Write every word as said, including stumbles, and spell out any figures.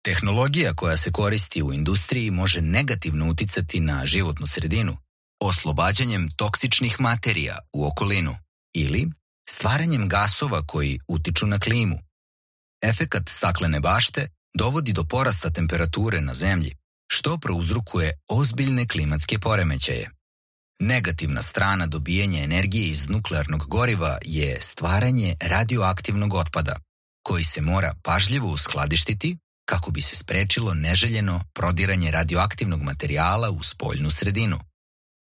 Tehnologija koja se koristi u industriji može negativno uticati na životnu sredinu, oslobađanjem toksičnih materija u okolinu ili stvaranjem gasova koji utiču na klimu. Efekat staklene bašte dovodi do porasta temperature na Zemlji, što prouzrokuje ozbiljne klimatske poremećaje. Negativna strana dobijanja energije iz nuklearnog goriva je stvaranje radioaktivnog otpada, koji se mora pažljivo uskladištiti kako bi se sprečilo neželjeno prodiranje radioaktivnog materijala u spoljnu sredinu.